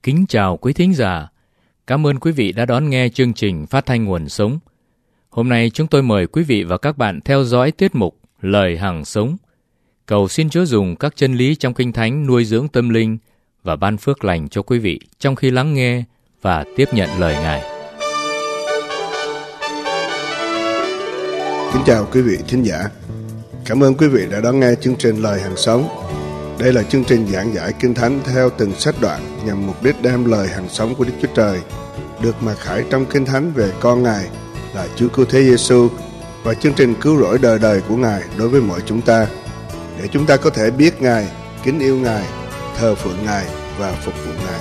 Kính chào quý thính giả. Cảm ơn quý vị đã đón nghe chương trình phát thanh Nguồn Sống. Hôm nay chúng tôi mời quý vị và các bạn theo dõi tiết mục Lời Hằng Sống. Cầu xin Chúa dùng các chân lý trong Kinh Thánh nuôi dưỡng tâm linh và ban phước lành cho quý vị trong khi lắng nghe và tiếp nhận lời Ngài. Kính chào quý vị thính giả. Cảm ơn quý vị đã đón nghe chương trình Lời Hằng Sống. Đây là chương trình giảng giải Kinh Thánh theo từng sách đoạn nhằm mục đích đem lời hằng sống của Đức Chúa Trời được mặc khải trong Kinh Thánh về con Ngài là Chúa Cứu Thế Giêsu và chương trình cứu rỗi đời đời của Ngài đối với mọi chúng ta, để chúng ta có thể biết Ngài, kính yêu Ngài, thờ phượng Ngài và phục vụ Ngài.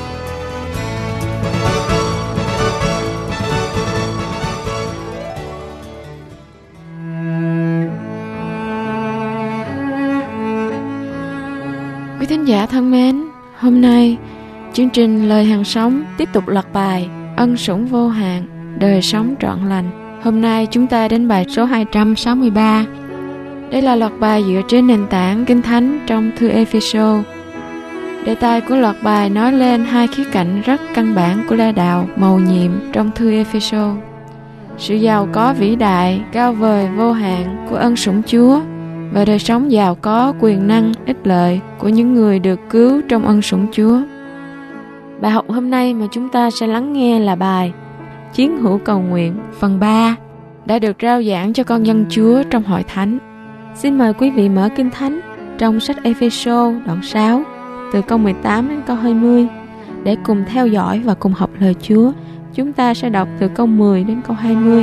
Quý thính giả thân mến, hôm nay chương trình Lời Hằng Sống tiếp tục loạt bài Ân Sủng Vô Hạn, Đời Sống Trọn Lành. Hôm nay chúng ta đến bài số 263. Đây là loạt bài dựa trên nền tảng Kinh Thánh trong thư Ê-phê-sô. Đề tài của loạt bài nói lên hai khía cạnh rất căn bản của la đạo mầu nhiệm trong thư Ê-phê-sô: sự giàu có vĩ đại, cao vời, vô hạn của ân sủng Chúa và đời sống giàu có, quyền năng, ích lợi của những người được cứu trong ân sủng Chúa. Bài học hôm nay mà chúng ta sẽ lắng nghe là bài Chiến hữu cầu nguyện phần 3 đã được rao giảng cho con dân Chúa trong hội thánh. Xin mời quý vị mở Kinh Thánh trong sách Ê-phê-sô đoạn 6 từ câu 18 đến câu 20 để cùng theo dõi và cùng học lời Chúa. Chúng ta sẽ đọc từ câu 10 đến câu 20.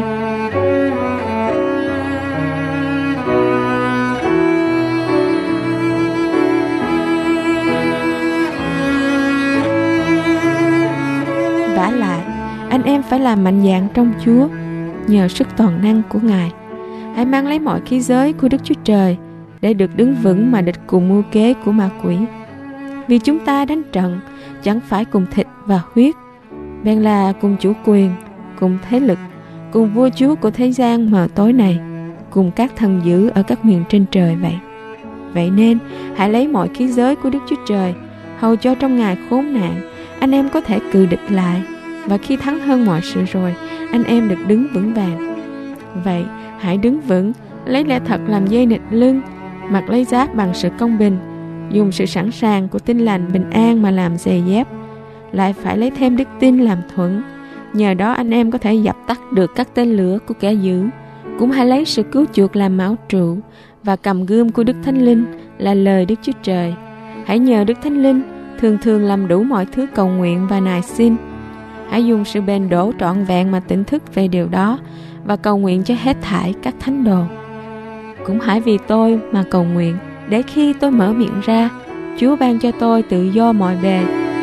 Vả lại, anh em phải làm mạnh dạn trong Chúa, nhờ sức toàn năng của Ngài. Hãy mang lấy mọi khí giới của Đức Chúa Trời để được đứng vững mà địch cùng mưu kế của ma quỷ. Vì chúng ta đánh trận chẳng phải cùng thịt và huyết, bèn là cùng chủ quyền, cùng thế lực, cùng vua chúa của thế gian mờ tối này, cùng các thần dữ ở các miền trên trời vậy. Vậy nên hãy lấy mọi khí giới của Đức Chúa Trời, hầu cho trong ngày khốn nạn anh em có thể cự địch lại, và khi thắng hơn mọi sự rồi, anh em được đứng vững vàng. Vậy hãy đứng vững, lấy lẽ thật làm dây nịt lưng, mặc lấy giáp bằng sự công bình, dùng sự sẵn sàng của tin lành bình an mà làm giày dép. Lại phải lấy thêm đức tin làm thuẫn, nhờ đó anh em có thể dập tắt được các tên lửa của kẻ dữ. Cũng hãy lấy sự cứu chuộc làm mão trụ, và cầm gươm của Đức Thánh Linh là lời Đức Chúa Trời. Hãy nhờ Đức Thánh Linh thường thường làm đủ mọi thứ cầu nguyện và nài xin. Hãy dùng sự bền đổ trọn vẹn mà tỉnh thức về điều đó, và cầu nguyện cho hết thảy các thánh đồ. Cũng hãy vì tôi mà cầu nguyện, để khi tôi mở miệng ra, Chúa ban cho tôi tự do mọi bề.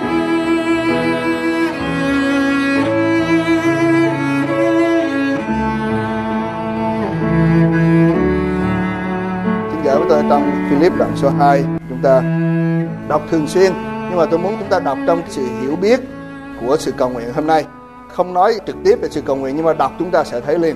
Xin giải với tôi trong Philip đoạn số 2, chúng ta đọc thường xuyên, nhưng mà tôi muốn chúng ta đọc trong sự hiểu biết của sự cầu nguyện hôm nay. Không nói trực tiếp về sự cầu nguyện, nhưng mà đọc chúng ta sẽ thấy liền.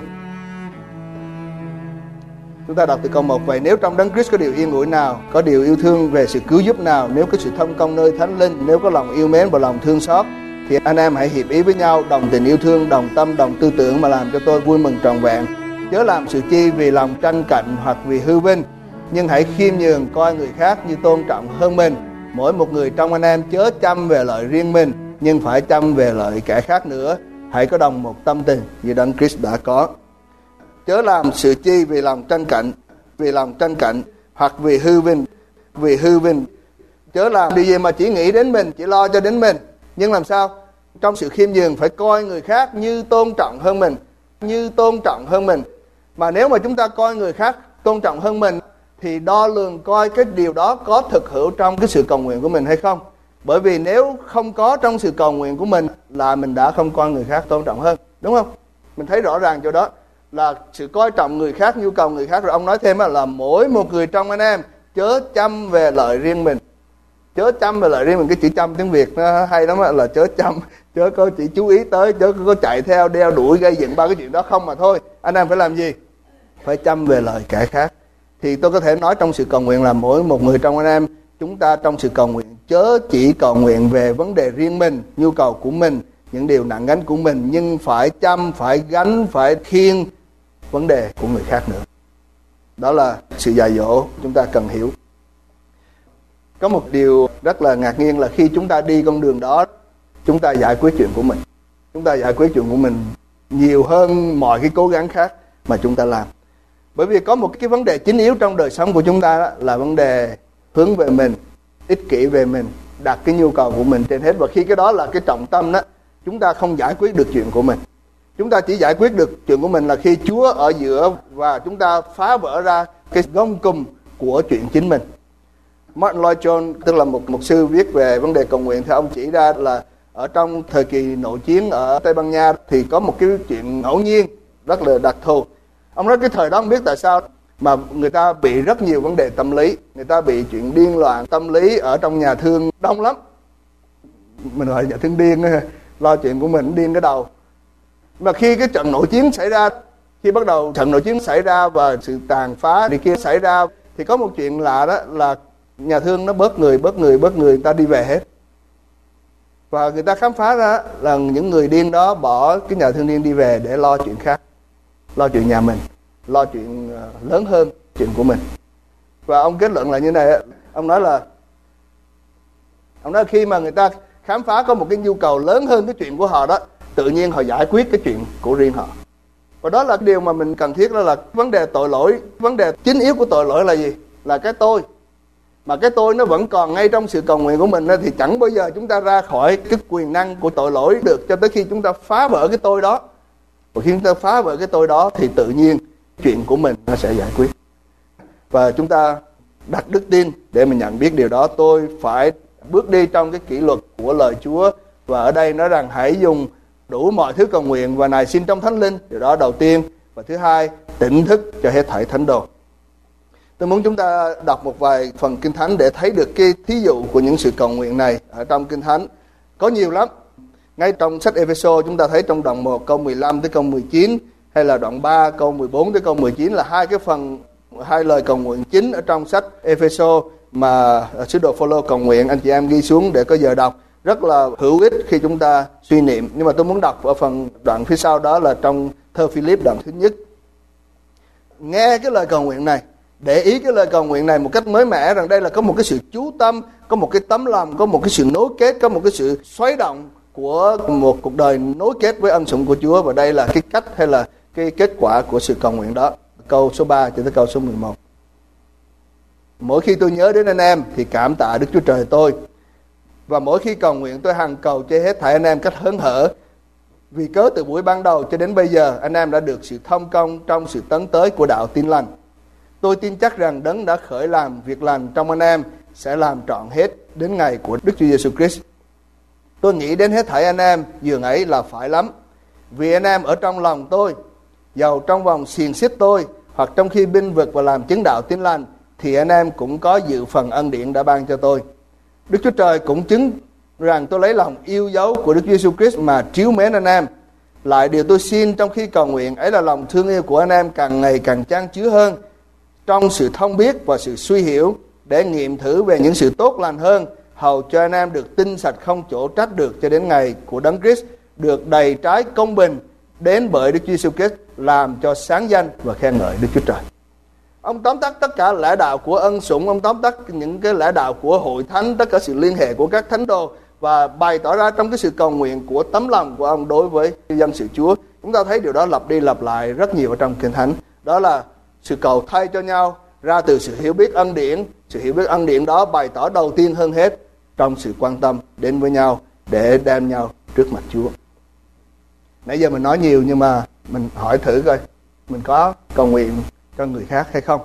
Chúng ta đọc từ câu 1: Vậy nếu trong Đấng Christ có điều yên ủi nào, có điều yêu thương về sự cứu giúp nào, nếu có sự thông công nơi Thánh Linh, nếu có lòng yêu mến và lòng thương xót, thì anh em hãy hiệp ý với nhau, đồng tình yêu thương, đồng tâm, đồng tư tưởng mà làm cho tôi vui mừng trọn vẹn. Chớ làm sự chi vì lòng tranh cạnh hoặc vì hư vinh, nhưng hãy khiêm nhường coi người khác như tôn trọng hơn mình. Mỗi một người trong anh em chớ chăm về lợi riêng mình, nhưng phải chăm về lợi kẻ khác nữa. Hãy có đồng một tâm tình như Đấng Christ đã có. Chớ làm sự chi vì lòng tranh cạnh hoặc vì hư vinh. Chớ làm điều gì mà chỉ nghĩ đến mình, chỉ lo cho đến mình. Nhưng làm sao? Trong sự khiêm nhường phải coi người khác như tôn trọng hơn mình. Mà nếu mà chúng ta coi người khác tôn trọng hơn mình, thì đo lường coi cái điều đó có thực hữu trong cái sự cầu nguyện của mình hay không. Bởi vì nếu không có trong sự cầu nguyện của mình là mình đã không coi người khác tôn trọng hơn, đúng không? Mình thấy rõ ràng chỗ đó là sự coi trọng người khác, nhu cầu người khác. Rồi ông nói thêm là mỗi một người trong anh em chớ chăm về lợi riêng mình. Chớ chăm về lợi riêng mình. Cái chữ chăm tiếng Việt nó hay lắm là chớ chăm, chớ có chỉ chú ý tới, chớ có chạy theo đeo đuổi gây dựng ba cái chuyện đó không mà thôi. Anh em phải làm gì? Phải chăm về lợi kẻ khác. Thì tôi có thể nói trong sự cầu nguyện là mỗi một người trong anh em chúng ta trong sự cầu nguyện chớ chỉ cầu nguyện về vấn đề riêng mình, nhu cầu của mình, những điều nặng gánh của mình, nhưng phải chăm, phải gánh, phải khiêng vấn đề của người khác nữa. Đó là sự dạy dỗ chúng ta cần hiểu. Có một điều rất là ngạc nhiên là khi chúng ta đi con đường đó, chúng ta giải quyết chuyện của mình. Chúng ta giải quyết chuyện của mình nhiều hơn mọi cái cố gắng khác mà chúng ta làm. Bởi vì có một cái vấn đề chính yếu trong đời sống của chúng ta đó, là vấn đề hướng về mình, ích kỷ về mình, đặt cái nhu cầu của mình trên hết. Và khi cái đó là cái trọng tâm đó, chúng ta không giải quyết được chuyện của mình. Chúng ta chỉ giải quyết được chuyện của mình là khi Chúa ở giữa và chúng ta phá vỡ ra cái gông cùm của chuyện chính mình. Martin Lloyd Jones, tức là một mục sư viết về vấn đề cầu nguyện, thì ông chỉ ra là ở trong thời kỳ nội chiến ở Tây Ban Nha thì có một cái chuyện ngẫu nhiên rất là đặc thù. Ông nói cái thời đó không biết tại sao mà người ta bị rất nhiều vấn đề tâm lý. Người ta bị chuyện điên loạn tâm lý ở trong nhà thương đông lắm. Mình gọi là nhà thương điên, lo chuyện của mình điên cái đầu. Mà khi cái trận nội chiến xảy ra, khi bắt đầu trận nội chiến xảy ra và sự tàn phá này kia xảy ra, thì có một chuyện lạ đó là nhà thương nó bớt người ta đi về hết. Và người ta khám phá ra là những người điên đó bỏ cái nhà thương điên đi về để lo chuyện khác, lo chuyện nhà mình, lo chuyện lớn hơn chuyện của mình. Và ông kết luận là như này, ông nói khi mà người ta khám phá có một cái nhu cầu lớn hơn cái chuyện của họ đó, tự nhiên họ giải quyết cái chuyện của riêng họ. Và đó là cái điều mà mình cần thiết, đó là vấn đề tội lỗi. Vấn đề chính yếu của tội lỗi là gì? Là cái tôi. Mà cái tôi nó vẫn còn ngay trong sự cầu nguyện của mình, thì chẳng bao giờ chúng ta ra khỏi cái quyền năng của tội lỗi được cho tới khi chúng ta phá vỡ cái tôi đó. Và khi chúng ta phá vỡ cái tôi đó thì tự nhiên chuyện của mình nó sẽ giải quyết. Và chúng ta đặt đức tin để mình nhận biết điều đó. Tôi phải bước đi trong cái kỷ luật của lời Chúa. Và ở đây nói rằng hãy dùng đủ mọi thứ cầu nguyện và nài xin trong Thánh Linh. Điều đó đầu tiên. Và thứ hai, tỉnh thức cho hết thảy thánh đồ. Tôi muốn chúng ta đọc một vài phần Kinh Thánh để thấy được cái thí dụ của những sự cầu nguyện này ở trong Kinh Thánh. Có nhiều lắm. Ngay trong sách Ê-phê-sô chúng ta thấy trong đoạn 1 câu 15 tới câu 19, hay là đoạn 3 câu 14 tới câu 19 là hai lời cầu nguyện chính ở trong sách Ê-phê-sô mà sứ đồ Phô-lô cầu nguyện. Anh chị em ghi xuống để có giờ đọc, rất là hữu ích khi chúng ta suy niệm. Nhưng mà tôi muốn đọc ở phần đoạn phía sau, đó là trong thơ Philip đoạn thứ nhất. Nghe cái lời cầu nguyện này, để ý cái lời cầu nguyện này một cách mới mẻ, rằng đây là có một cái sự chú tâm, có một cái tấm lòng, có một cái sự nối kết, có một cái sự xoáy động của một cuộc đời nối kết với ân sủng của Chúa. Và đây là cái cách hay là cái kết quả của sự cầu nguyện đó. Câu số 3 cho tới câu số 11. Mỗi khi tôi nhớ đến anh em thì cảm tạ Đức Chúa Trời tôi. Và mỗi khi cầu nguyện tôi hằng cầu cho hết thảy anh em cách hớn hở. Vì cớ từ buổi ban đầu cho đến bây giờ anh em đã được sự thông công trong sự tấn tới của đạo tin lành. Tôi tin chắc rằng Đấng đã khởi làm việc lành trong anh em sẽ làm trọn hết đến ngày của Đức Chúa Giêsu Christ. Tôi nghĩ đến hết thảy anh em dường ấy là phải lắm. Vì anh em ở trong lòng tôi, dầu trong vòng xiềng xích tôi, hoặc trong khi binh vực và làm chứng đạo tin lành, thì anh em cũng có dự phần ân điển đã ban cho tôi. Đức Chúa Trời cũng chứng rằng tôi lấy lòng yêu dấu của Đức Chúa Giêsu Christ mà trìu mến anh em. Lại điều tôi xin trong khi cầu nguyện ấy là lòng thương yêu của anh em càng ngày càng chan chứa hơn trong sự thông biết và sự suy hiểu, để nghiệm thử về những sự tốt lành hơn, hầu cho anh em được tinh sạch không chỗ trách được cho đến ngày của Đấng Christ, được đầy trái công bình đến bởi Đức Chúa Giêsu Christ, làm cho sáng danh và khen ngợi Đức Chúa Trời. Ông tóm tắt tất cả lẽ đạo của ân sủng, ông tóm tắt những cái lẽ đạo của hội thánh, tất cả sự liên hệ của các thánh đồ, và bày tỏ ra trong cái sự cầu nguyện của tấm lòng của ông đối với dân sự Chúa. Chúng ta thấy điều đó lặp đi lặp lại rất nhiều ở trong Kinh Thánh. Đó là sự cầu thay cho nhau ra từ sự hiểu biết ân điển. Sự hiểu biết ân điển đó bày tỏ đầu tiên hơn hết trong sự quan tâm đến với nhau để đem nhau trước mặt Chúa. Nãy giờ mình nói nhiều, nhưng mà mình hỏi thử coi, mình có cầu nguyện cho người khác hay không?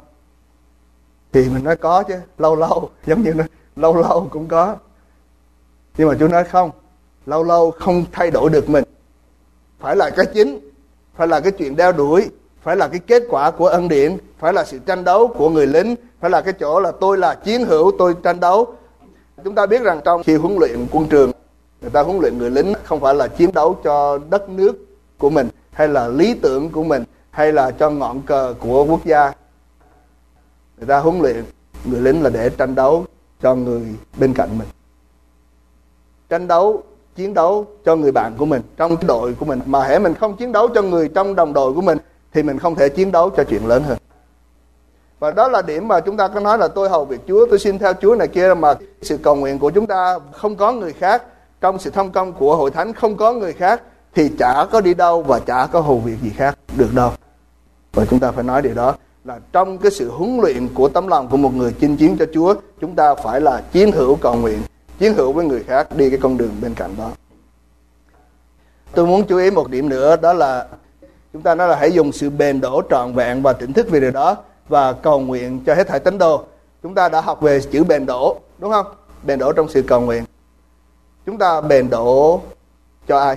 Thì mình nói có chứ, lâu lâu, giống như lâu lâu cũng có. Nhưng mà Chúa nói không, lâu lâu không thay đổi được mình. Phải là cái chính, phải là cái chuyện đeo đuổi, phải là cái kết quả của ân điển, phải là sự tranh đấu của người lính, phải là cái chỗ là tôi là chiến hữu, tôi tranh đấu. Chúng ta biết rằng trong khi huấn luyện quân trường, người ta huấn luyện người lính không phải là chiến đấu cho đất nước của mình, hay là lý tưởng của mình, hay là cho ngọn cờ của quốc gia. Người ta huấn luyện người lính là để tranh đấu cho người bên cạnh mình. Tranh đấu, chiến đấu cho người bạn của mình, trong đội của mình. Mà hễ mình không chiến đấu cho người trong đồng đội của mình thì mình không thể chiến đấu cho chuyện lớn hơn. Và đó là điểm mà chúng ta có nói là tôi hầu việc Chúa, tôi xin theo Chúa này kia, mà sự cầu nguyện của chúng ta không có người khác, trong sự thông công của hội thánh không có người khác, thì chả có đi đâu và chả có hầu việc gì khác được đâu. Và chúng ta phải nói điều đó là trong cái sự huấn luyện của tấm lòng của một người chinh chiến cho Chúa, chúng ta phải là chiến hữu cầu nguyện, chiến hữu với người khác, đi cái con đường bên cạnh đó. Tôi muốn chú ý một điểm nữa, đó là chúng ta nói là hãy dùng sự bền đổ trọn vẹn và tỉnh thức về điều đó và cầu nguyện cho hết thảy tín đồ. Chúng ta đã học về chữ bền đổ, đúng không? Bền đổ trong sự cầu nguyện. Chúng ta bền đổ cho ai?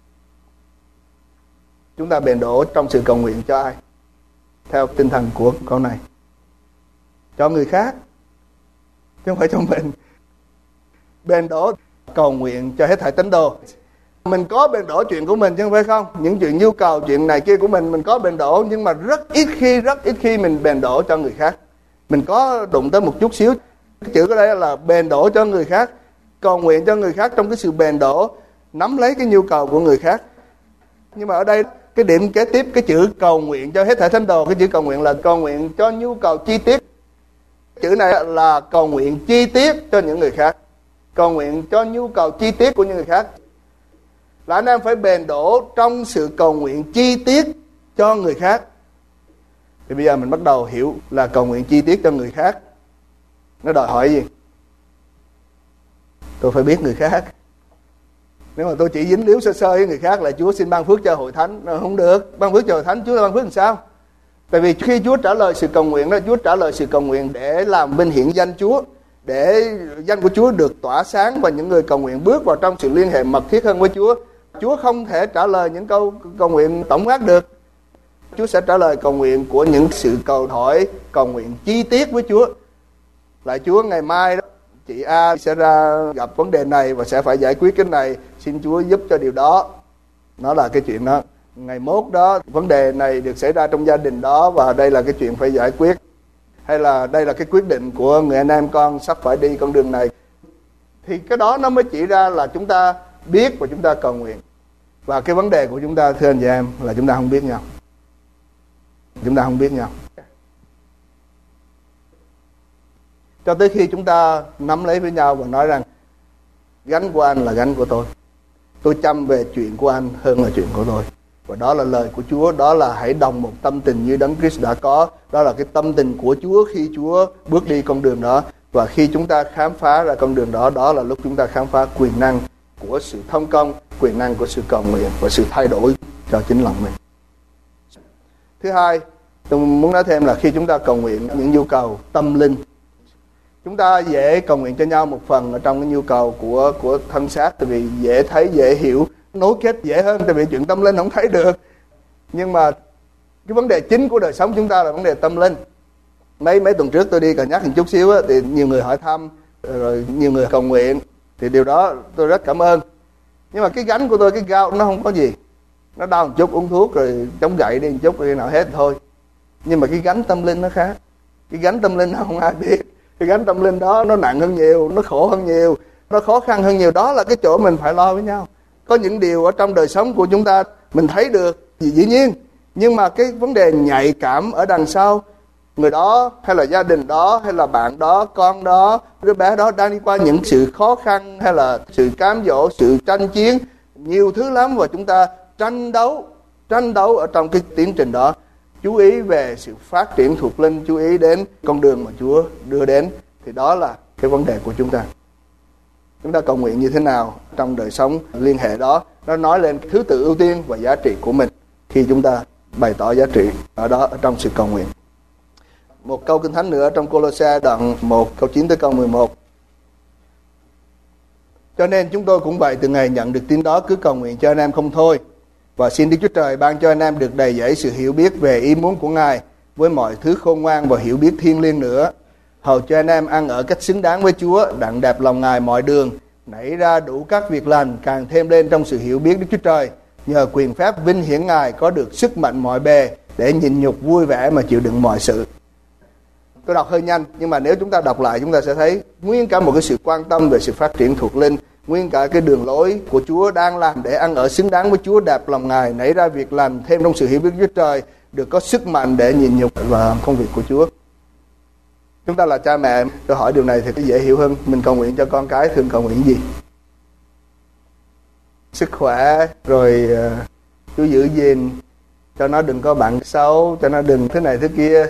Chúng ta bền đổ trong sự cầu nguyện cho ai? Theo tinh thần của câu này, cho người khác, chứ không phải cho mình. Bền đổ cầu nguyện cho hết thảy tín đồ. Mình có bền đổ chuyện của mình chứ không phải không? Những chuyện nhu cầu, chuyện này kia của mình có bền đổ, nhưng mà rất ít khi mình bền đổ cho người khác. Mình có đụng tới một chút xíu. Cái chữ ở đây là bền đổ cho người khác, cầu nguyện cho người khác trong cái sự bền đổ, nắm lấy cái nhu cầu của người khác. Nhưng mà ở đây cái điểm kế tiếp, cái chữ cầu nguyện cho hết thảy thánh đồ, cái chữ cầu nguyện là cầu nguyện cho nhu cầu chi tiết. Chữ này là cầu nguyện chi tiết cho những người khác, cầu nguyện cho nhu cầu chi tiết của những người khác. Là anh em phải bền đổ trong sự cầu nguyện chi tiết cho người khác. Thì bây giờ mình bắt đầu hiểu là cầu nguyện chi tiết cho người khác nó đòi hỏi gì? Tôi phải biết người khác. Nếu mà tôi chỉ dính líu sơ sơ với người khác là Chúa xin ban phước cho hội thánh, không được. Ban phước cho hội thánh, Chúa ban phước làm sao? Tại vì khi Chúa trả lời sự cầu nguyện đó, Chúa trả lời sự cầu nguyện để làm vinh hiển danh Chúa, để danh của Chúa được tỏa sáng và những người cầu nguyện bước vào trong sự liên hệ mật thiết hơn với Chúa. Chúa không thể trả lời những câu cầu nguyện tổng quát được. Chúa sẽ trả lời cầu nguyện của những sự cầu hỏi, cầu nguyện chi tiết với Chúa. Lại Chúa ngày mai đó, chị A sẽ ra gặp vấn đề này và sẽ phải giải quyết cái này, xin Chúa giúp cho điều đó. Nó là cái chuyện đó. Ngày mốt đó, vấn đề này được xảy ra trong gia đình đó và đây là cái chuyện phải giải quyết. Hay là đây là cái quyết định của người anh em con sắp phải đi con đường này. Thì cái đó nó mới chỉ ra là chúng ta biết và chúng ta cầu nguyện. Và cái vấn đề của chúng ta, thưa anh chị em, là chúng ta không biết nhau. Chúng ta không biết nhau. Cho tới khi chúng ta nắm lấy với nhau và nói rằng gánh của anh là gánh của tôi chăm về chuyện của anh hơn là chuyện của tôi. Và đó là lời của Chúa, đó là hãy đồng một tâm tình như Đấng Christ đã có. Đó là cái tâm tình của Chúa khi Chúa bước đi con đường đó. Và khi chúng ta khám phá ra con đường đó, đó là lúc chúng ta khám phá quyền năng của sự thông công, quyền năng của sự cầu nguyện và sự thay đổi cho chính lòng mình. Thứ hai, tôi muốn nói thêm là khi chúng ta cầu nguyện những nhu cầu tâm linh, chúng ta dễ cầu nguyện cho nhau một phần ở trong cái nhu cầu của thân xác, tại vì dễ thấy, dễ hiểu, nối kết dễ hơn, tại vì chuyện tâm linh không thấy được. Nhưng mà cái vấn đề chính của đời sống chúng ta là vấn đề tâm linh. Mấy tuần trước tôi đi Cà Nhắc một chút xíu á, thì nhiều người hỏi thăm, rồi nhiều người cầu nguyện, thì điều đó tôi rất cảm ơn. Nhưng mà cái gánh của tôi, cái gout nó không có gì, nó đau một chút uống thuốc rồi chống gậy đi một chút rồi nào hết thôi. Nhưng mà cái gánh tâm linh nó khác. Cái gánh tâm linh nó không ai biết. Cái gánh tâm linh đó nó nặng hơn nhiều, nó khổ hơn nhiều, nó khó khăn hơn nhiều. Đó là cái chỗ mình phải lo với nhau. Có những điều ở trong đời sống của chúng ta mình thấy được, dĩ nhiên, nhưng mà cái vấn đề nhạy cảm ở đằng sau, người đó hay là gia đình đó hay là bạn đó, con đó, đứa bé đó đang đi qua những sự khó khăn hay là sự cám dỗ, sự tranh chiến, nhiều thứ lắm, và chúng ta tranh đấu ở trong cái tiến trình đó. Chú ý về sự phát triển thuộc linh, chú ý đến con đường mà Chúa đưa đến, thì đó là cái vấn đề của chúng ta. Chúng ta cầu nguyện như thế nào trong đời sống liên hệ đó, nó nói lên thứ tự ưu tiên và giá trị của mình khi chúng ta bày tỏ giá trị ở đó, ở trong sự cầu nguyện. Một câu Kinh Thánh nữa trong Cô-lô-se đoạn 1 câu 9 tới câu 11. Cho nên chúng tôi cũng vậy, từ ngày nhận được tin đó cứ cầu nguyện cho anh em không thôi, và xin Đức Chúa Trời ban cho anh em được đầy dẫy sự hiểu biết về ý muốn của Ngài với mọi thứ khôn ngoan và hiểu biết thiêng liêng nữa, hầu cho anh em ăn ở cách xứng đáng với Chúa, đặng đẹp lòng Ngài mọi đường, nảy ra đủ các việc lành, càng thêm lên trong sự hiểu biết Đức Chúa Trời, nhờ quyền phép vinh hiển Ngài có được sức mạnh mọi bề, để nhịn nhục vui vẻ mà chịu đựng mọi sự. Tôi đọc hơi nhanh, nhưng mà nếu chúng ta đọc lại chúng ta sẽ thấy nguyên cả một cái sự quan tâm về sự phát triển thuộc linh, nguyên cả cái đường lối của Chúa đang làm để ăn ở xứng đáng với Chúa, đẹp lòng Ngài, nảy ra việc làm thêm trong sự hiểu biết Chúa Trời, được có sức mạnh để nhịn nhục và công việc của Chúa. Chúng ta là cha mẹ, tôi hỏi điều này thì dễ hiểu hơn. Mình cầu nguyện cho con cái thường cầu nguyện gì? Sức khỏe, rồi Chúa giữ gìn cho nó đừng có bạn xấu, cho nó đừng thế này thế kia.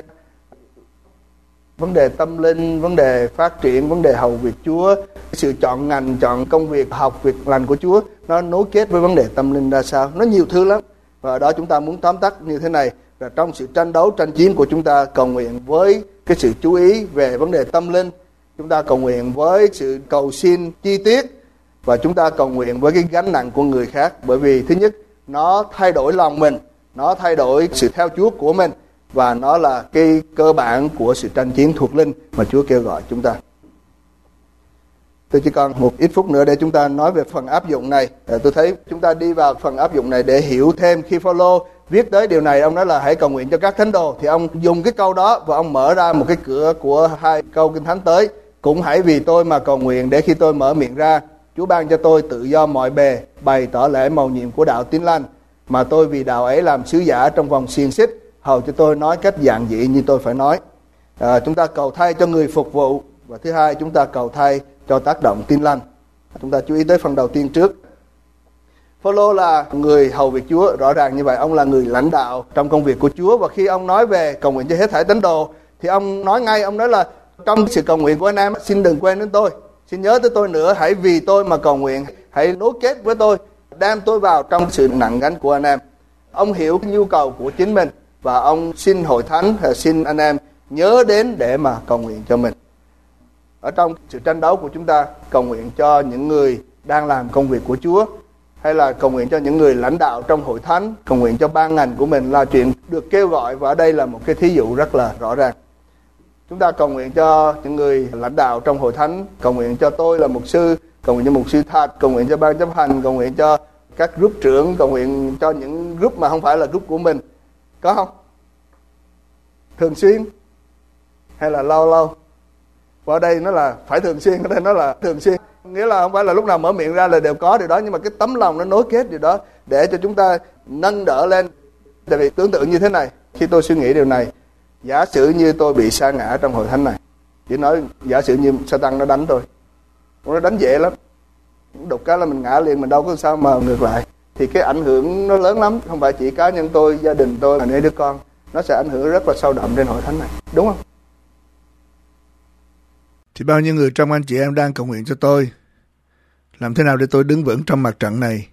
Vấn đề tâm linh, vấn đề phát triển, vấn đề hầu việc Chúa, sự chọn ngành, chọn công việc, học việc lành của Chúa, nó nối kết với vấn đề tâm linh ra sao. Nó nhiều thứ lắm. Và ở đó chúng ta muốn tóm tắt như thế này, là trong sự tranh đấu, tranh chiến của chúng ta cầu nguyện với cái sự chú ý về vấn đề tâm linh, chúng ta cầu nguyện với sự cầu xin chi tiết, và chúng ta cầu nguyện với cái gánh nặng của người khác. Bởi vì thứ nhất, nó thay đổi lòng mình, nó thay đổi sự theo Chúa của mình, và nó là cái cơ bản của sự tranh chiến thuộc linh mà Chúa kêu gọi chúng ta. Tôi chỉ còn một ít phút nữa để chúng ta nói về phần áp dụng này. Tôi thấy chúng ta đi vào phần áp dụng này để hiểu thêm. Khi Phaolô viết tới điều này, ông nói là hãy cầu nguyện cho các thánh đồ, thì ông dùng cái câu đó và ông mở ra một cái cửa của 2 câu Kinh Thánh tới. Cũng hãy vì tôi mà cầu nguyện, để khi tôi mở miệng ra, Chúa ban cho tôi tự do mọi bề, bày tỏ lẽ mầu nhiệm của đạo Tin Lành, mà tôi vì đạo ấy làm sứ giả trong vòng xiềng xích, hầu cho tôi nói cách giản dị như tôi phải nói. Chúng ta cầu thay cho người phục vụ, và thứ hai chúng ta cầu thay cho tác động Tin Lành. Chúng ta chú ý tới phần đầu tiên trước. Phaolô là người hầu việc Chúa, rõ ràng như vậy, ông là người lãnh đạo trong công việc của Chúa. Và khi ông nói về cầu nguyện cho hết thảy tín đồ, thì ông nói ngay, ông nói là trong sự cầu nguyện của anh em, xin đừng quên đến tôi, xin nhớ tới tôi nữa, hãy vì tôi mà cầu nguyện, hãy nối kết với tôi, đem tôi vào trong sự nặng gánh của anh em. Ông hiểu cái nhu cầu của chính mình, và ông xin hội thánh, xin anh em nhớ đến để mà cầu nguyện cho mình. Ở trong sự tranh đấu của chúng ta, cầu nguyện cho những người đang làm công việc của Chúa, hay là cầu nguyện cho những người lãnh đạo trong hội thánh, cầu nguyện cho ban ngành của mình là chuyện được kêu gọi, và ở đây là một cái thí dụ rất là rõ ràng. Chúng ta cầu nguyện cho những người lãnh đạo trong hội thánh, cầu nguyện cho tôi là mục sư, cầu nguyện cho mục sư Thạch, cầu nguyện cho ban chấp hành, cầu nguyện cho các group trưởng, cầu nguyện cho những group mà không phải là group của mình. Có không? Thường xuyên hay là lâu lâu? Và ở đây nó là phải thường xuyên, ở đây nó là thường xuyên. Nghĩa là không phải là lúc nào mở miệng ra là đều có điều đó, nhưng mà cái tấm lòng nó nối kết điều đó để cho chúng ta nâng đỡ lên. Tại vì tưởng tượng như thế này, khi tôi suy nghĩ điều này, giả sử như tôi bị sa ngã trong hội thánh này, chỉ nói giả sử như Satan nó đánh tôi, nó đánh dễ lắm, đục cái là mình ngã liền, mình đâu có sao mà ngược lại. Thì cái ảnh hưởng nó lớn lắm, không phải chỉ cá nhân tôi, gia đình tôi, mà mấy đứa con, nó sẽ ảnh hưởng rất là sâu đậm trên hội thánh này, đúng không? Thì bao nhiêu người trong anh chị em đang cầu nguyện cho tôi, làm thế nào để tôi đứng vững trong mặt trận này?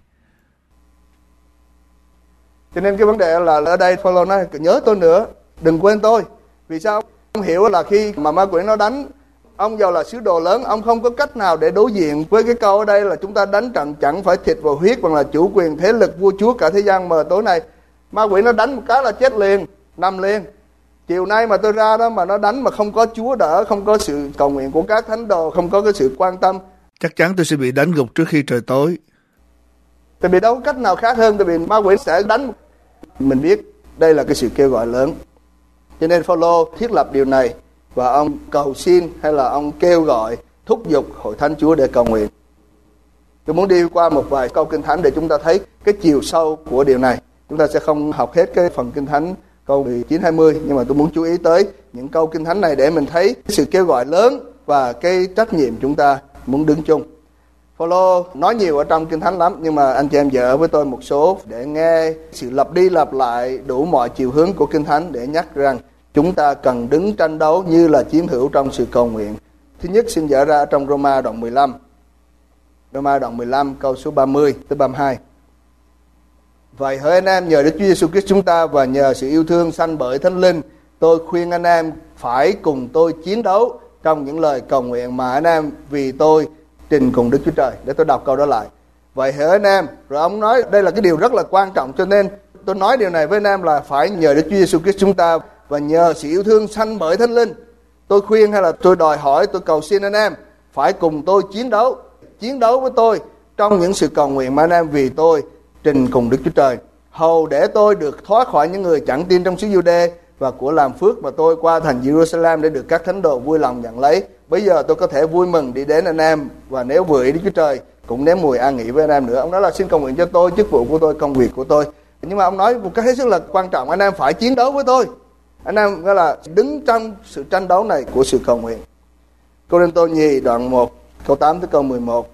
Cho nên cái vấn đề là ở đây Phaolô nói nhớ tôi nữa, đừng quên tôi. Vì sao? Ông hiểu là khi mà ma quỷ nó đánh, ông giàu là sứ đồ lớn, ông không có cách nào để đối diện với cái câu ở đây là chúng ta đánh trận chẳng phải thịt và huyết, bằng là chủ quyền thế lực vua chúa cả thế gian mờ tối này. Ma quỷ nó đánh một cái là chết liền, nằm liền. Chiều nay mà tôi ra đó mà nó đánh mà không có Chúa đỡ, không có sự cầu nguyện của các thánh đồ, không có cái sự quan tâm, chắc chắn tôi sẽ bị đánh gục trước khi trời tối. Tại vì đâu có cách nào khác hơn, tại vì ma quỷ sẽ đánh. Mình biết đây là cái sự kêu gọi lớn, cho nên Phaolô thiết lập điều này, và ông cầu xin hay là ông kêu gọi, thúc giục hội thánh Chúa để cầu nguyện. Tôi muốn đi qua một vài câu Kinh Thánh để chúng ta thấy cái chiều sâu của điều này. Chúng ta sẽ không học hết cái phần Kinh Thánh câu 19-20, nhưng mà tôi muốn chú ý tới những câu Kinh Thánh này để mình thấy sự kêu gọi lớn và cái trách nhiệm chúng ta muốn đứng chung. Phaolô nói nhiều ở trong Kinh Thánh lắm, nhưng mà anh chị em dở với tôi một số để nghe sự lặp đi lặp lại đủ mọi chiều hướng của Kinh Thánh để nhắc rằng chúng ta cần đứng tranh đấu như là chiến hữu trong sự cầu nguyện. Thứ nhất xin dở ra trong Roma đoạn 15. Roma đoạn 15 câu số 30 tới 32. Vậy hỡi anh em, nhờ Đức Chúa Giêsu Christ chúng ta và nhờ sự yêu thương sanh bởi Thánh Linh, tôi khuyên anh em phải cùng tôi chiến đấu trong những lời cầu nguyện mà anh em vì tôi trình cùng Đức Chúa Trời. Để tôi đọc câu đó lại. Vậy hỡi anh em, rồi ông nói đây là cái điều rất là quan trọng, cho nên tôi nói điều này với anh em là phải nhờ Đức Chúa Giêsu Christ chúng ta và nhờ sự yêu thương sanh bởi Thánh Linh. Tôi khuyên hay là tôi đòi hỏi, tôi cầu xin anh em phải cùng tôi chiến đấu với tôi trong những sự cầu nguyện mà anh em vì tôi trình cùng Đức Chúa Trời, hầu để tôi được thoát khỏi những người chẳng tin trong xứ Giu-đê và của làm phước mà tôi qua thành Jerusalem để được các thánh đồ vui lòng nhận lấy. Bây giờ tôi có thể vui mừng đi đến anh em, và nếu vừa ý Đức Chúa Trời cũng nếm mùi an nghỉ với anh em nữa. Ông nói là xin cầu nguyện cho tôi, chức vụ của tôi, công việc của tôi. Nhưng mà ông nói một cái hết sức là quan trọng, anh em phải chiến đấu với tôi. Anh em gọi là đứng trong sự tranh đấu này của sự cầu nguyện. Cô-rinh-tô nhì đoạn 1 câu 8 tới câu 11.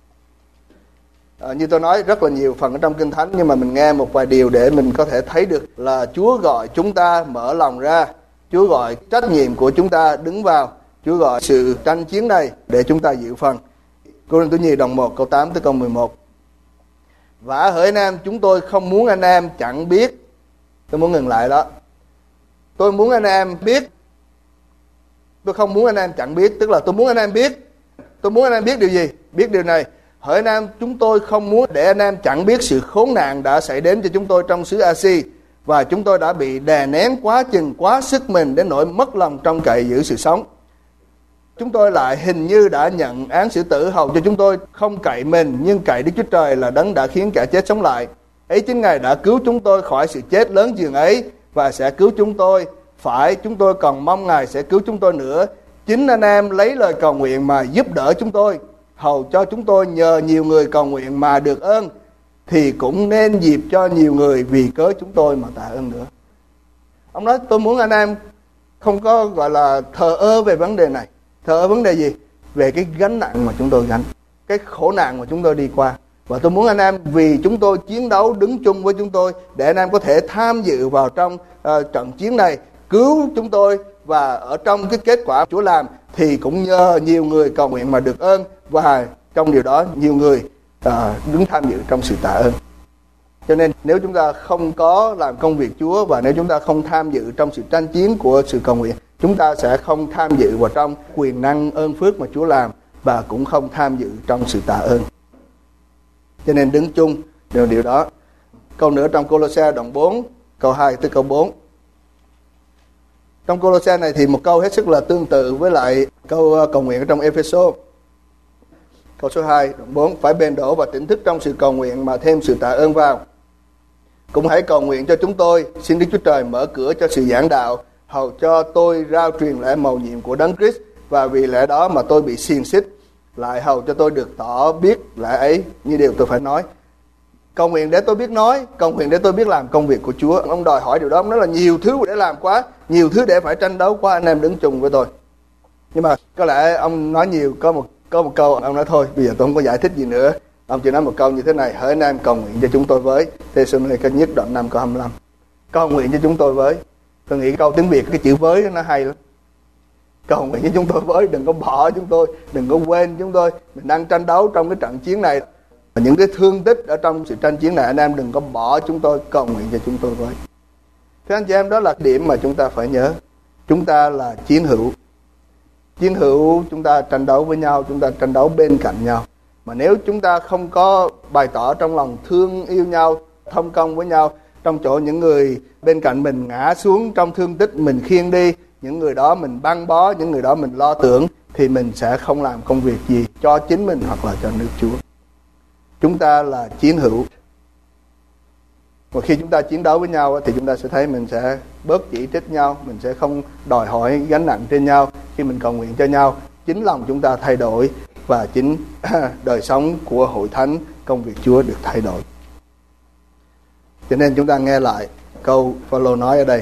Như tôi nói rất là nhiều phần ở trong Kinh Thánh, nhưng mà mình nghe một vài điều để mình có thể thấy được là Chúa gọi chúng ta mở lòng ra. Chúa gọi trách nhiệm của chúng ta đứng vào. Chúa gọi sự tranh chiến này để chúng ta dự phần. Cô-rinh-tô nhì đoạn 1 câu 8 tới câu 11. Vả hỡi anh em, chúng tôi không muốn anh em chẳng biết. Tôi muốn ngừng lại đó. Tôi muốn anh em biết. Tôi không muốn anh em chẳng biết. Tức là tôi muốn anh em biết. Tôi muốn anh em biết điều gì? Biết điều này. Hỡi anh em, chúng tôi không muốn để anh em chẳng biết sự khốn nạn đã xảy đến cho chúng tôi trong xứ A-si. Và chúng tôi đã bị đè nén quá chừng quá sức mình đến nỗi mất lòng trông cậy giữ sự sống. Chúng tôi lại hình như đã nhận án xử tử, hầu cho chúng tôi không cậy mình, nhưng cậy Đức Chúa Trời là đấng đã khiến kẻ chết sống lại. Ấy chính Ngài đã cứu chúng tôi khỏi sự chết lớn dường ấy, và sẽ cứu chúng tôi. Phải, chúng tôi còn mong Ngài sẽ cứu chúng tôi nữa. Chính anh em lấy lời cầu nguyện mà giúp đỡ chúng tôi, hầu cho chúng tôi nhờ nhiều người cầu nguyện mà được ơn, thì cũng nên dịp cho nhiều người vì cớ chúng tôi mà tạ ơn nữa. Ông nói tôi muốn anh em không có gọi là thờ ơ về vấn đề này. Thờ ơ vấn đề gì? Về cái gánh nặng mà chúng tôi gánh, cái khổ nạn mà chúng tôi đi qua. Và tôi muốn anh em vì chúng tôi chiến đấu đứng chung với chúng tôi, để anh em có thể tham dự vào trong trận chiến này, cứu chúng tôi. Và ở trong cái kết quả Chúa làm thì cũng nhờ nhiều người cầu nguyện mà được ơn, và trong điều đó nhiều người đứng tham dự trong sự tạ ơn. Cho nên nếu chúng ta không có làm công việc Chúa, và nếu chúng ta không tham dự trong sự tranh chiến của sự cầu nguyện, chúng ta sẽ không tham dự vào trong quyền năng ơn phước mà Chúa làm, và cũng không tham dự trong sự tạ ơn. Cho nên đứng chung điều đó. Câu nữa trong Cô-lô-se đoạn 4 câu 2 tới câu 4. Trong Cô-lô-se này thì một câu hết sức là tương tự với lại câu cầu nguyện ở trong Ê-phê-sô. Câu số 2 đoạn 4: phải bền đổ và tỉnh thức trong sự cầu nguyện mà thêm sự tạ ơn vào. Cũng hãy cầu nguyện cho chúng tôi, xin Đức Chúa Trời mở cửa cho sự giảng đạo, hầu cho tôi rao truyền lẽ mầu nhiệm của Đấng Christ, và vì lẽ đó mà tôi bị xiềng xích, lại hầu cho tôi được tỏ biết lẽ ấy như điều tôi phải nói. Cầu nguyện để tôi biết nói, cầu nguyện để tôi biết làm công việc của Chúa. Ông đòi hỏi điều đó, ông nói là nhiều thứ để làm quá, nhiều thứ để phải tranh đấu quá, anh em đứng chung với tôi. Nhưng mà có lẽ ông nói nhiều, có một câu ông nói thôi, bây giờ tôi không có giải thích gì nữa. Ông chỉ nói một câu như thế này: hỡi anh em cầu nguyện cho chúng tôi với. Thê-sô-lô-ni-ca nhất đoạn 5 câu 25. Cầu nguyện cho chúng tôi với. Tôi nghĩ câu tiếng Việt cái chữ với nó hay lắm. Cầu nguyện cho chúng tôi với, đừng có bỏ chúng tôi, đừng có quên chúng tôi. Mình đang tranh đấu trong cái trận chiến này. Và những cái thương tích ở trong sự tranh chiến này, anh em đừng có bỏ chúng tôi, cầu nguyện cho chúng tôi với. Thưa anh chị em, đó là điểm mà chúng ta phải nhớ. Chúng ta là chiến hữu. Chiến hữu, chúng ta tranh đấu với nhau, chúng ta tranh đấu bên cạnh nhau. Mà nếu chúng ta không có bày tỏ trong lòng thương yêu nhau, thông công với nhau, trong chỗ những người bên cạnh mình ngã xuống trong thương tích, mình khiêng đi, những người đó mình băng bó, những người đó mình lo tưởng, thì mình sẽ không làm công việc gì cho chính mình hoặc là cho nước Chúa. Chúng ta là chiến hữu. Và khi chúng ta chiến đấu với nhau thì chúng ta sẽ thấy mình sẽ bớt chỉ trích nhau, mình sẽ không đòi hỏi gánh nặng trên nhau. Khi mình cầu nguyện cho nhau, chính lòng chúng ta thay đổi, và chính đời sống của hội thánh, công việc Chúa được thay đổi. Cho nên chúng ta nghe lại câu Phaolô nói ở đây: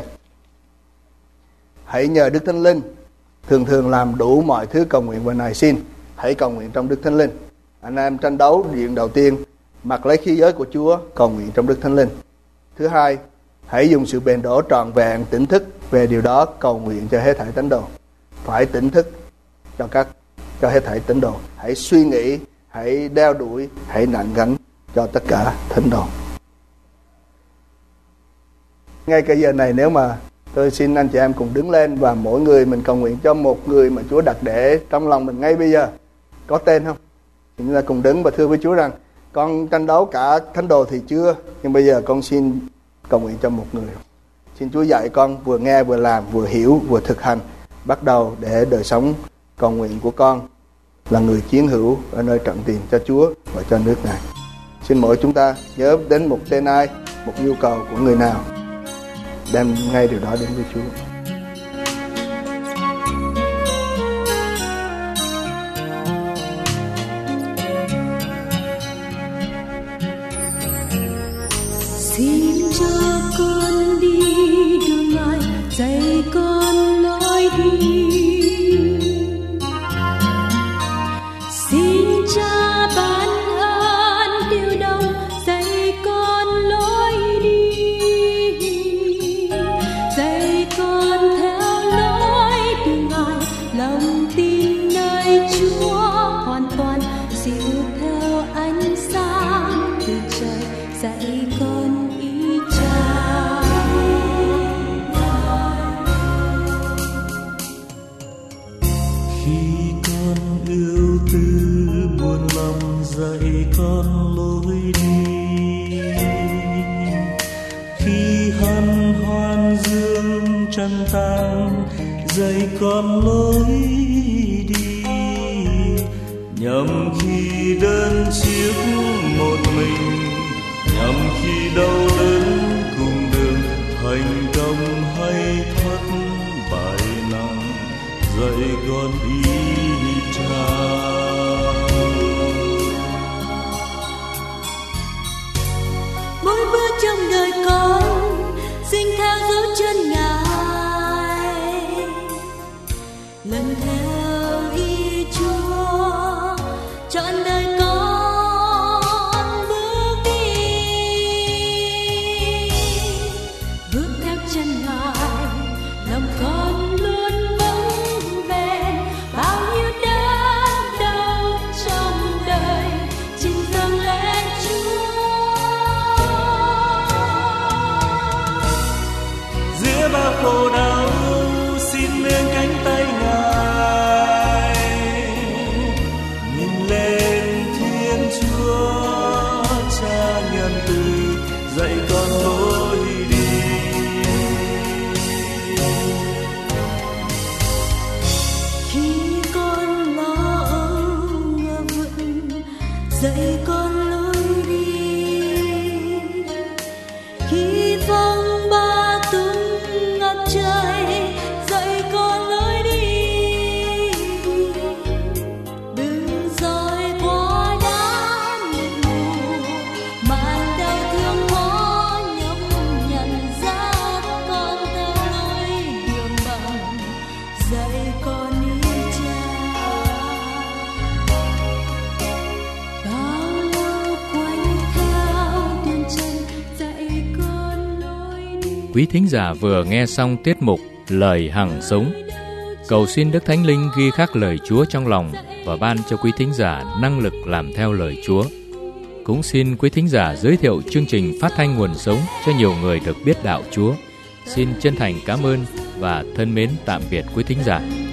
hãy nhờ Đức Thánh Linh thường thường làm đủ mọi thứ cầu nguyện và nài xin. Hãy cầu nguyện trong Đức Thánh Linh. Anh em tranh đấu, chuyện đầu tiên mặc lấy khí giới của Chúa, cầu nguyện trong Đức Thánh Linh. Thứ hai, hãy dùng sự bền đổ trọn vẹn, tỉnh thức về điều đó, cầu nguyện cho hết thảy tín đồ. Phải tỉnh thức cho hết thảy tín đồ. Hãy suy nghĩ, hãy đeo đuổi, hãy nặng gánh cho tất cả tín đồ. Ngay cái giờ này, nếu mà tôi xin anh chị em cùng đứng lên, và mỗi người mình cầu nguyện cho một người mà Chúa đặt để trong lòng mình ngay bây giờ. Có tên không? Chúng ta cùng đứng và thưa với Chúa rằng: con tranh đấu cả thánh đồ thì chưa, nhưng bây giờ con xin cầu nguyện cho một người. Xin Chúa dạy con vừa nghe vừa làm, vừa hiểu vừa thực hành, bắt đầu để đời sống cầu nguyện của con là người chiến hữu ở nơi trận tiền cho Chúa và cho nước này. Xin mỗi chúng ta nhớ đến một tên ai, một nhu cầu của người nào. đem ngay điều đó đến với Chúa. Xin cho con đi đường Ngài dạy con lối đi. Xin Cha ban ơn điều đồng dạy con lối đi, dạy con theo lối đường Ngài, lòng tin nơi Chúa hoàn toàn, dìu theo ánh sáng từ trời dạy con ý Cha. Khi con ưu tư buồn lòng dạy con lối đi, khi hân hoan dương trăng tang dạy con lối đi, nhằm khi đơn chiếc một mình, nhằm khi đau đớn cùng đường, thành công hay thất bại nặng dạy con ý Cha. Mỗi bước trong đời con xin theo dấu chân Ngài, lần theo ý Chúa trọn đời con bước đi, bước theo chân Ngài lòng con luôn vững bền, bao nhiêu đớn đau trong đời trình dâng lên Chúa. Giữa bao khổ đau xin nương cánh tay Ngài, nhìn lên Thiên Chúa Cha nhân từ dạy con lối đi. Khi con lo âu ngờ vực dạy con lối đi, khi phong ba tung ngập trời dạy con lối đi, đừng dõi qua đám mịt mù màn đau thương khó nhọc nhận ra, con theo lối đường bằng dạy con ý Cha. Bao lâu quanh theo đường chân dạy con lối đi. Quý thính giả vừa nghe xong tiết mục Lời Hằng Sống. Cầu xin Đức Thánh Linh ghi khắc lời Chúa trong lòng và ban cho quý thính giả năng lực làm theo lời Chúa. Cũng xin quý thính giả giới thiệu chương trình Phát thanh Nguồn Sống cho nhiều người được biết đạo Chúa. Xin chân thành cảm ơn và thân mến tạm biệt quý thính giả.